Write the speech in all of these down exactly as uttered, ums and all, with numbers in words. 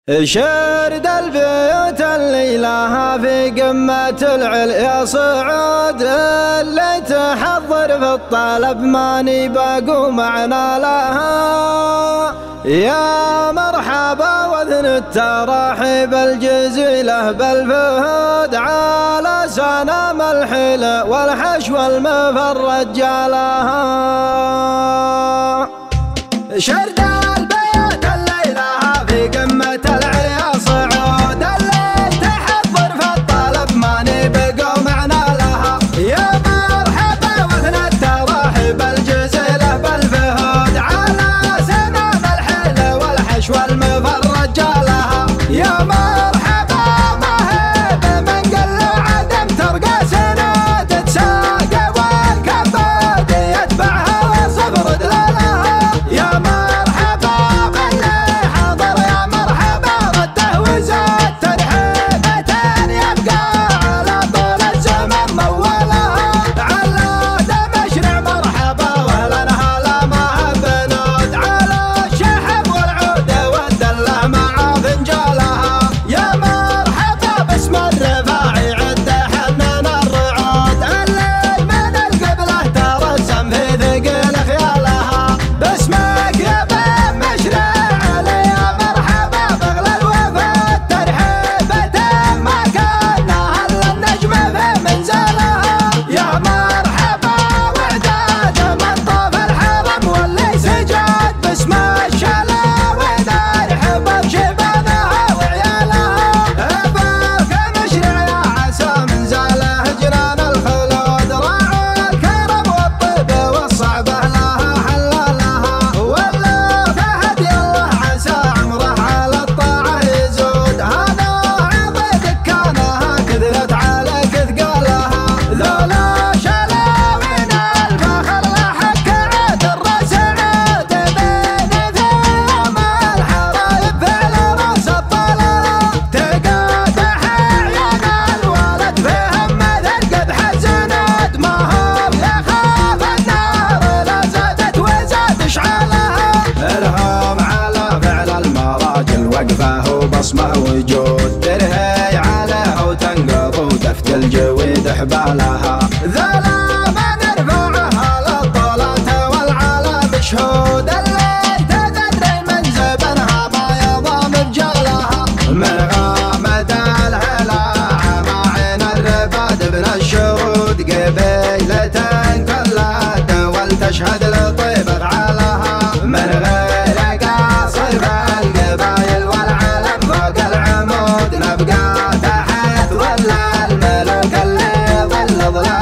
شرد البيوت اللي لها في قمة العليا صعود، اللي تحضر في الطلب ماني باقو معنا لها. يا مرحبا واذن التراحيب الجزيلة بالفهود، على سنام الحل والحشو المفرج جالها. شرد البيوت اللي لها في قمة العليا صعود، اللي تحضر في الطلب ماني بقوا معنا لها. يا مرحبا واذن التراحيب الجزيلة بالفهود، على سنام الحل والحشو المفرج جالها. يا مرحبا مهيب من قل عدم ترقى سنة تتساقى والكباد يتبعها وصبر دلالها. يا مرحبا باللي حضر، يا مرحبا رده وزاد ترحيبتين يبقى على طول الزمن مولها. علاد مشرع مرحبا واهلا هلا مع بنود، على الشحب والعود والدله مع فنجالها. يا مرحبا باسم الرفاعي عد حنان الرعود، اللي من القبله ترسم في ثقل خيالها. باسمك يا بن مشرع علي يا مرحبا بغلى الوفا، ترحيبتين ما كانها الا النجم في منزلها. يا مرحبا وعداد من طاف الحرم واللي سجاد، باسم الشلاوي نرحب بشبابها وعيالها. اباك مشرع يا عسى من زاله جنان الخلود، راعوا الكرم والطيب والصعبه لها حلالها. ولا فهد يالله عسى عمره على الطاعه يزود، هذا عضي دكانها كثرت عليك ثقالها. ذولا شلاوين الفخر لحق عاد الراس عاد، بين ثياب الحرايب فعل راس الطلالة. تقادح عيان الولد فيهم مثل قدح الزناد، ما هو يخاف النار لا زادت وزاد اشعالها. الهام على فعل المراجل وقفه وبصمه وجود، ترهي عليه وتنقض ودفت الجويد حبالها. ذولا ما نرفعها للطلات والعالم شهود، اللي تدري من زبنها ما يضام بجالها. من غامد الهلاعة مع عين الرفاد ابن الشهود، قبيلة كلها دول تشهد لطيب افعالها. من غير قاصر فالقبايل والعالم فوق العمود، نبقى تحت ظل الملوك اللي ظل ظلال.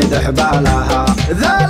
يمدح بالها.